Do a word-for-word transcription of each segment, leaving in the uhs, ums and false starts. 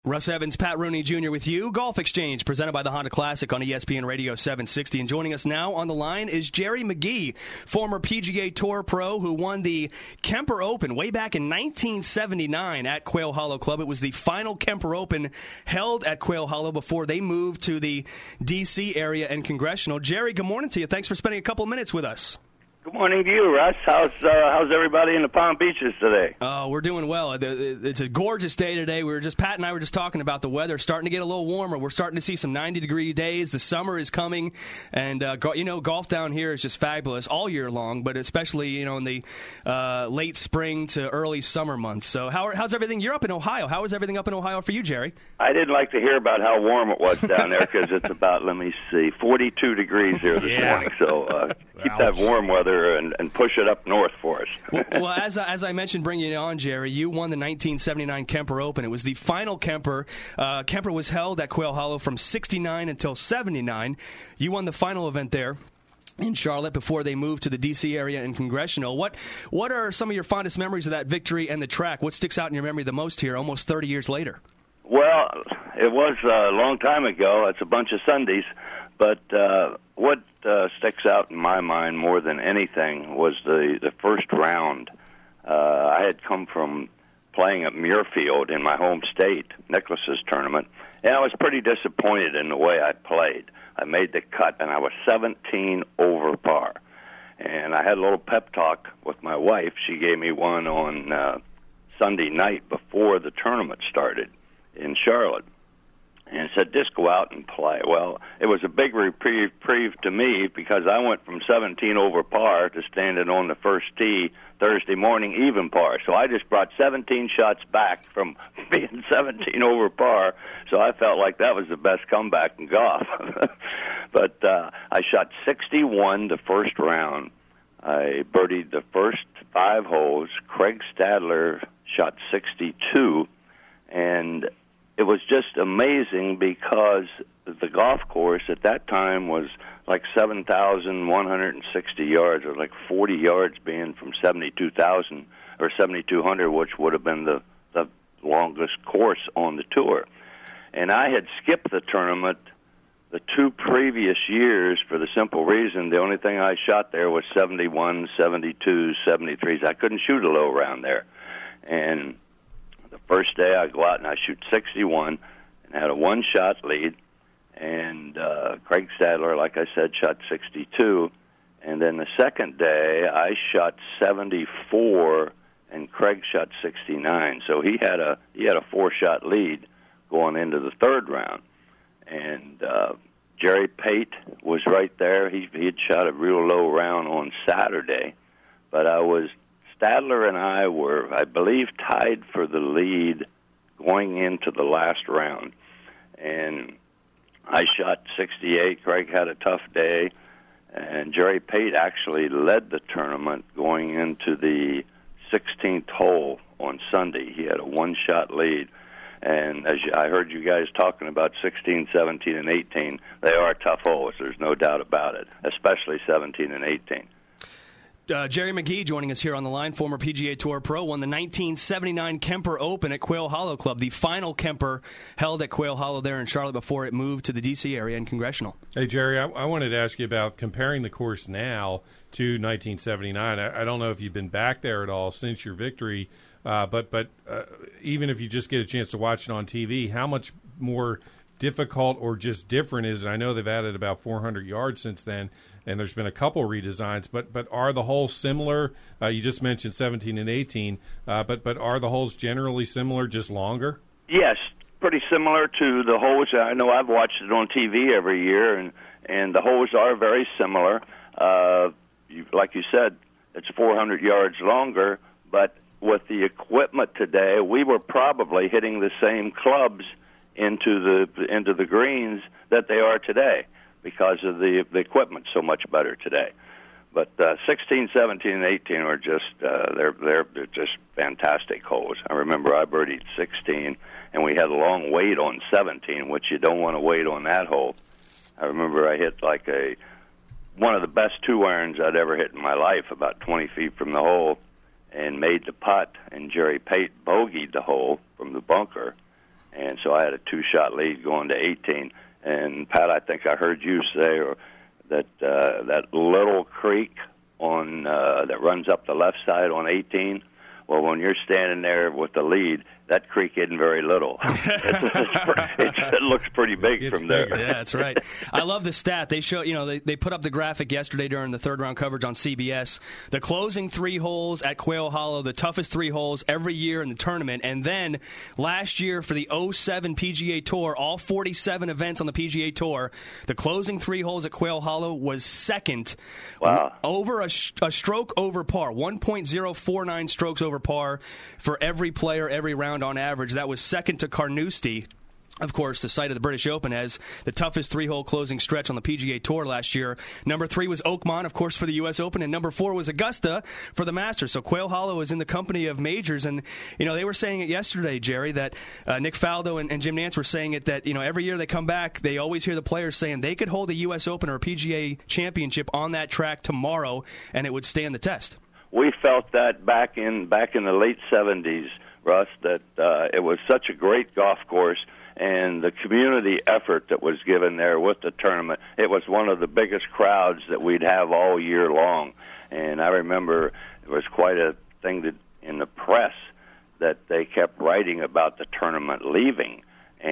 Russ Evans, Pat Rooney Junior with you. Golf Exchange, presented by the Honda Classic on E S P N Radio seven sixty. And joining us now on the line is Jerry McGee, former P G A Tour pro who won the Kemper Open way back in nineteen seventy-nine at Quail Hollow Club. It was the final Kemper Open held at Quail Hollow before they moved to the D C area and Congressional. Jerry, good morning to you. Thanks for spending a couple of minutes with us. Good morning to you, Russ. How's uh, how's everybody in the Palm Beaches today? Oh, we're doing well. It's a gorgeous day today. We were just Pat and I were just talking about the weather starting to get a little warmer. We're starting to see some ninety degree days. The summer is coming, and uh, you know, golf down here is just fabulous all year long, but especially you know in the uh, late spring to early summer months. So how how's everything? You're up in Ohio. How is everything up in Ohio for you, Jerry? I didn't like to hear about how warm it was down there because it's about let me see, forty-two degrees here this yeah. morning. So uh, keep Ouch. that warm weather and, and push it up north for us. well, well, as as I mentioned, bringing you on, Jerry, you won the nineteen seventy-nine Kemper Open. It was the final Kemper. Uh, Kemper was held at Quail Hollow from sixty-nine until seventy-nine. You won the final event there in Charlotte before they moved to the D C area and Congressional. What what are some of your fondest memories of that victory and the track? What sticks out in your memory the most here, almost thirty years later? Well, it was a long time ago. It's a bunch of Sundays. But uh, what uh, sticks out in my mind more than anything was the, the first round. Uh, I had come from playing at Muirfield in my home state, Nicklaus's tournament, and I was pretty disappointed in the way I played. I made the cut, and I was seventeen over par. And I had a little pep talk with my wife. She gave me one on uh, Sunday night before the tournament started in Charlotte. And said, just go out and play. Well, it was a big reprieve to me because I went from seventeen over par to standing on the first tee Thursday morning even par. So I just brought seventeen shots back from being seventeen over par. So I felt like that was the best comeback in golf. But uh, I shot sixty-one the first round. I birdied the first five holes. Craig Stadler shot sixty-two. And it was just amazing because the golf course at that time was like seven thousand one hundred sixty yards, or like forty yards being from seventy-two thousand or seventy-two hundred, which would have been the, the longest course on the tour. And I had skipped the tournament the two previous years for the simple reason the only thing I shot there was seventy-one, seventy-two, seventy-threes. I couldn't shoot a low round there. And the first day I go out and I shoot sixty-one and had a one-shot lead. And uh, Craig Stadler, like I said, shot sixty-two. And then the second day I shot seventy-four and Craig shot sixty-nine. So he had a he had a four-shot lead going into the third round. And uh, Jerry Pate was right there. He he had shot a real low round on Saturday, but I was. Stadler and I were, I believe, tied for the lead going into the last round. And I shot sixty-eight. Craig had a tough day. And Jerry Pate actually led the tournament going into the sixteenth hole on Sunday. He had a one-shot lead. And as you, I heard you guys talking about sixteen, seventeen, and eighteen, they are tough holes. There's no doubt about it, especially seventeen and eighteen. Uh, Jerry McGee joining us here on the line, former P G A Tour pro, won the nineteen seventy-nine Kemper Open at Quail Hollow Club, the final Kemper held at Quail Hollow there in Charlotte before it moved to the D C area and Congressional. Hey, Jerry, I, I wanted to ask you about comparing the course now to nineteen seventy-nine. I, I don't know if you've been back there at all since your victory, uh, but, but uh, even if you just get a chance to watch it on T V, how much more difficult or just different is it? I know they've added about four hundred yards since then, and there's been a couple redesigns, but but are the holes similar? Uh, you just mentioned seventeen and eighteen, uh, but but are the holes generally similar, just longer? Yes, pretty similar to the holes. I know I've watched it on T V every year, and, and the holes are very similar. Uh, you, like you said, it's four hundred yards longer, but with the equipment today, we were probably hitting the same clubs into the into the greens that they are today because of the the equipment so much better today. But uh, sixteen, seventeen, and eighteen are just uh, they're they're they're just fantastic holes. I remember I birdied sixteen, and we had a long wait on seventeen, which you don't want to wait on that hole. I remember I hit like a one of the best two irons I'd ever hit in my life, about twenty feet from the hole, and made the putt. And Jerry Pate bogeyed the hole from the bunker. and so I had a two-shot lead going to eighteen. And Pat, I think I heard you say or that uh, that little creek on uh, that runs up the left side on eighteen. Well, when you're standing there with the lead, that creek isn't very little. it's, it's, it looks pretty big it's from there. Big. Yeah, that's right. I love the stat. They show, you know, they, they put up the graphic yesterday during the third round coverage on C B S. The closing three holes at Quail Hollow, the toughest three holes every year in the tournament. And then last year for the oh seven P G A Tour, all forty-seven events on the P G A Tour, the closing three holes at Quail Hollow was second. Wow. Over a, a stroke over par, one point oh four nine strokes over par for every player, every round on average. That was second to Carnoustie. Of course, the site of the British Open has the toughest three-hole closing stretch on the P G A Tour last year. Number three was Oakmont, of course, for the U S Open, and number four was Augusta for the Masters. So Quail Hollow is in the company of majors, and you know they were saying it yesterday, Jerry, that uh, Nick Faldo and, and Jim Nantz were saying it that you know every year they come back, they always hear the players saying they could hold a U S Open or a P G A Championship on that track tomorrow, and it would stand the test. We felt that back in back in the late seventies, Russ, that uh, it was such a great golf course, and the community effort that was given there with the tournament, it was one of the biggest crowds that we'd have all year long. And I remember it was quite a thing that in the press that they kept writing about the tournament leaving,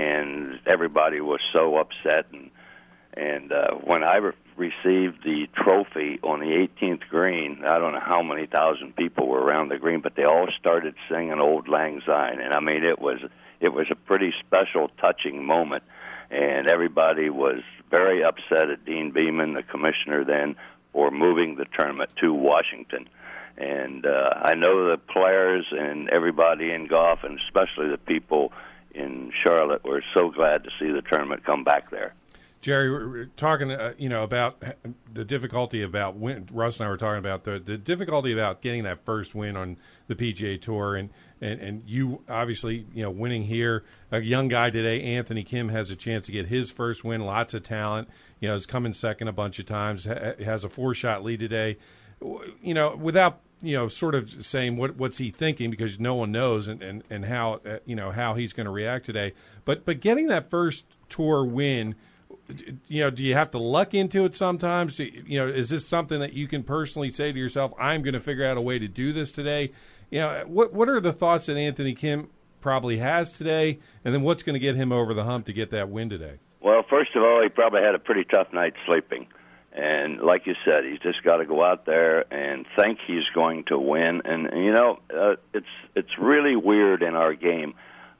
and everybody was so upset. And and uh, when I re- received the trophy on the eighteenth green, I don't know how many thousand people were around the green, but they all started singing Auld Lang Syne. And I mean, it was it was a pretty special, touching moment. And everybody was very upset at Dean Beeman, the commissioner then, for moving the tournament to Washington. And uh, I know the players and everybody in golf, and especially the people in Charlotte, were so glad to see the tournament come back there. Jerry, we're talking, uh, you know, about the difficulty about win. Russ and I were talking about the, the difficulty about getting that first win on the P G A Tour, and, and, and you obviously, you know, winning here. A young guy today, Anthony Kim, has a chance to get his first win. Lots of talent. You know, has come in second a bunch of times. Ha- has a four-shot lead today. You know, without you know, sort of saying what what's he thinking, because no one knows, and and, and how uh, you know how he's going to react today. But but getting that first tour win. You know, do you have to luck into it sometimes? You know, is this something that you can personally say to yourself, I'm going to figure out a way to do this today? You know, what what are the thoughts that Anthony Kim probably has today, and then what's going to get him over the hump to get that win today? Well, first of all, he probably had a pretty tough night sleeping. And like you said, he's just got to go out there and think he's going to win. And, and you know, uh, it's it's really weird in our game.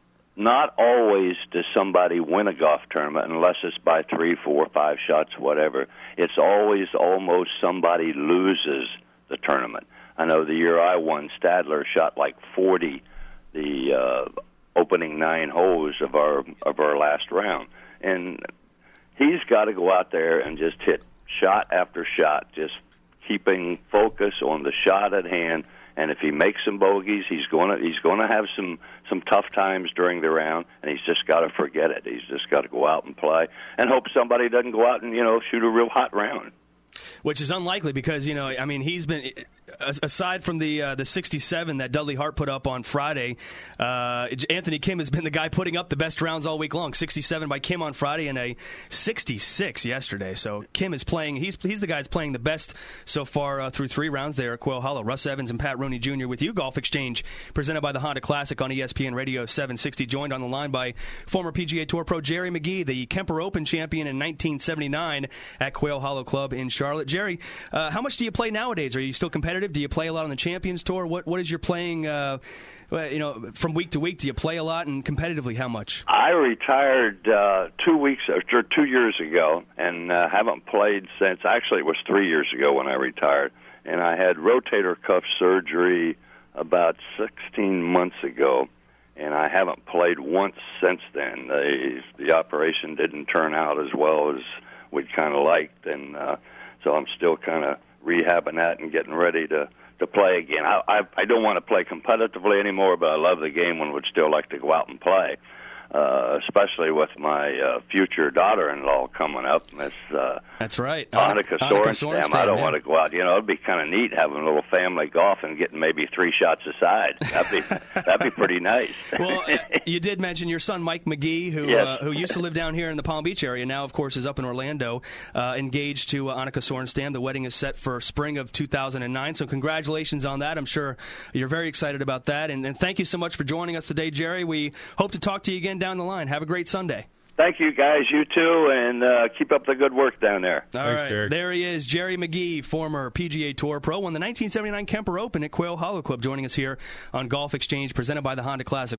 Not always does somebody win a golf tournament unless it's by three, four, five shots, whatever. It's always almost somebody loses the tournament. I know the year I won, Stadler shot like forty the uh, opening nine holes of our of our last round, and he's got to go out there and just hit shot after shot, just keeping focus on the shot at hand. And if he makes some bogeys, he's going to he's going to have some, some tough times during the round, and he's just got to forget it. He's just got to go out and play and hope somebody doesn't go out and, you know, shoot a real hot round. Which is unlikely because, you know, I mean, he's been, aside from the uh, the sixty-seven that Dudley Hart put up on Friday, uh, Anthony Kim has been the guy putting up the best rounds all week long. sixty-seven by Kim on Friday and a sixty-six yesterday. So Kim is playing, he's he's the guy that's playing the best so far uh, through three rounds there at Quail Hollow. Russ Evans and Pat Rooney Junior with you. Golf Exchange presented by the Honda Classic on E S P N Radio seven sixty. Joined on the line by former P G A Tour pro Jerry McGee, the Kemper Open champion in nineteen seventy-nine at Quail Hollow Club in Charlotte. Jerry, uh, how much do you play nowadays? Are you still competitive? Do you play a lot on the Champions Tour? What What is your playing, uh, you know, from week to week? Do you play a lot, and competitively, how much? I retired uh, two weeks or two years ago, and uh, haven't played since. Actually, it was three years ago when I retired, and I had rotator cuff surgery about sixteen months ago, and I haven't played once since then. The the operation didn't turn out as well as we'd kind of liked, and uh, so I'm still kind of rehabbing that and getting ready to, to play again. I, I I don't want to play competitively anymore, but I love the game and would still like to go out and play. uh, especially with my uh, future daughter-in-law coming up, Miss uh, That's right, Annika Sorenstam. I don't yeah. want to go out. You know, it'd be kind of neat having a little family golf and getting maybe three shots aside. That'd be that'd be pretty nice. Well, you did mention your son Mike McGee, who Yes. uh, who used to live down here in the Palm Beach area. Now, of course, is up in Orlando, uh, engaged to uh, Annika Sorenstam. The wedding is set for spring of two thousand nine. So, congratulations on that. I'm sure you're very excited about that. And, and thank you so much for joining us today, Jerry. We hope to talk to you again down the line. Have a great Sunday. Thank you, guys. You too, and uh, keep up the good work down there. All Thanks, right. Jerry. There he is, Jerry McGee, former P G A Tour pro, won the nineteen seventy-nine Kemper Open at Quail Hollow Club, joining us here on Golf Exchange, presented by the Honda Classic.